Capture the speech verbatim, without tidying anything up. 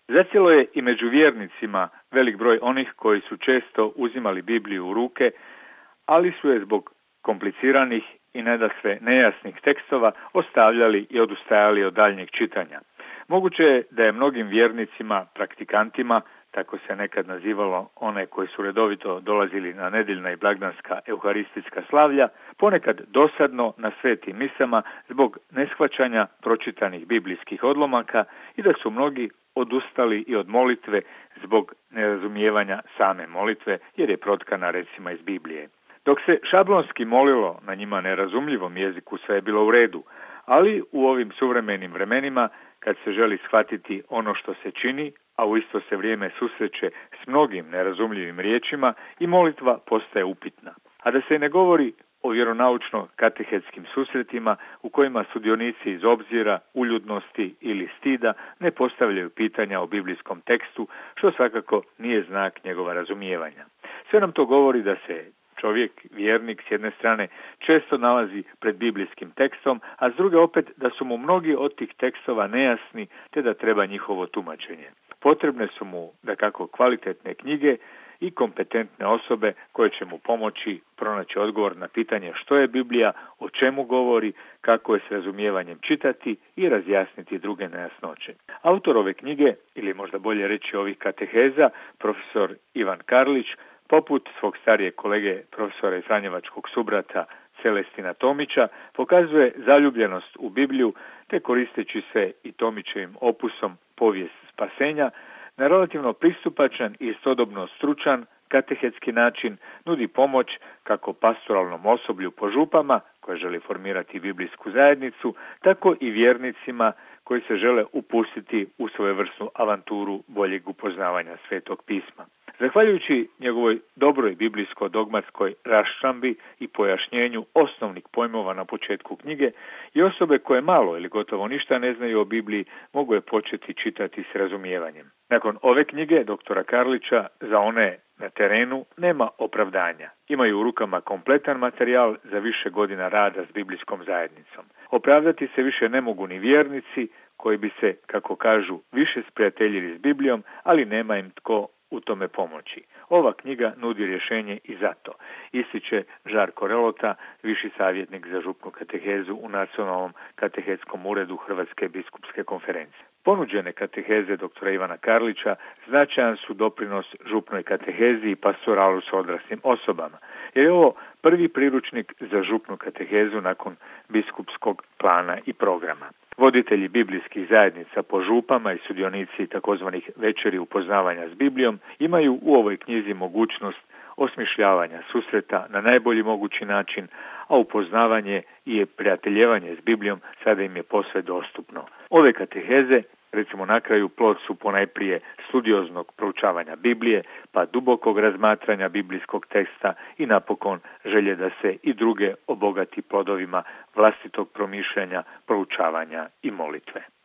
Zacijelo je i među vjernicima velik broj onih koji su često uzimali Bibliju u ruke, ali su je zbog kompliciranih i nadasve nejasnih tekstova ostavljali i odustajali od daljnjeg čitanja. Moguće je da je mnogim vjernicima, praktikantima, tako se nekad nazivalo one koji su redovito dolazili na nedjeljna i blagdanska euharistijska slavlja, ponekad dosadno na svetim misama zbog neshvaćanja pročitanih biblijskih odlomaka i da su mnogi odustali i od molitve zbog nerazumijevanja same molitve, jer je protkana recimo iz Biblije. Dok se šablonski molilo na njima nerazumljivom jeziku, sve je bilo u redu, ali u ovim suvremenim vremenima, kad se želi shvatiti ono što se čini, a u isto se vrijeme susreće s mnogim nerazumljivim riječima, i molitva postaje upitna. A da se ne govori o vjeronaučno-katehetskim susretima u kojima sudionici iz obzira, uljudnosti ili stida ne postavljaju pitanja o biblijskom tekstu, što svakako nije znak njegova razumijevanja. Sve nam to govori da se čovjek, vjernik, s jedne strane često nalazi pred biblijskim tekstom, a s druge opet da su mu mnogi od tih tekstova nejasni, te da treba njihovo tumačenje. Potrebne su mu dakako kvalitetne knjige i kompetentne osobe koje će mu pomoći pronaći odgovor na pitanje što je Biblija, o čemu govori, kako je s razumijevanjem čitati i razjasniti druge nejasnoće. Autor ove knjige, ili možda bolje reći ovih kateheza, profesor Ivan Karlić, poput svog starijeg kolege profesora iz franjevačkog subrata Celestina Tomića, pokazuje zaljubljenost u Bibliju, te koristeći se i Tomićevim opusom Povijest spasenja, na relativno pristupačan i istodobno stručan katehetski način nudi pomoć kako pastoralnom osoblju po župama koje želi formirati biblijsku zajednicu, tako i vjernicima koji se žele upustiti u svojevrsnu avanturu boljeg upoznavanja Svetog pisma. Zahvaljujući njegovoj dobroj biblijsko-dogmatskoj raščlambi i pojašnjenju osnovnih pojmova na početku knjige, i osobe koje malo ili gotovo ništa ne znaju o Bibliji mogu je početi čitati s razumijevanjem. Nakon ove knjige doktora Karlića za one na terenu nema opravdanja. Imaju u rukama kompletan materijal za više godina rada s biblijskom zajednicom. Opravdati se više ne mogu ni vjernici koji bi se, kako kažu, više sprijateljili s Biblijom, ali nema im tko u tome pomoći. Ova knjiga nudi rješenje i za to, ističe Žarko Relota, viši savjetnik za župnu katehezu u Nacionalnom katehetskom uredu Hrvatske biskupske konferencije. Ponuđene kateheze doktora Ivana Karlića značajan su doprinos župnoj katehezi i pastoralu s odraslim osobama, jer je ovo prvi priručnik za župnu katehezu nakon biskupskog plana i programa. Voditelji biblijskih zajednica po župama i sudionici takozvanih večeri upoznavanja s Biblijom imaju u ovoj knjizi mogućnost osmišljavanja susreta na najbolji mogući način, a upoznavanje i prijateljevanje s Biblijom sada im je posve dostupno. Ove kateheze, recimo na kraju, plod su ponajprije studioznog proučavanja Biblije, pa dubokog razmatranja biblijskog teksta i napokon želje da se i druge obogati plodovima vlastitog promišljanja, proučavanja i molitve.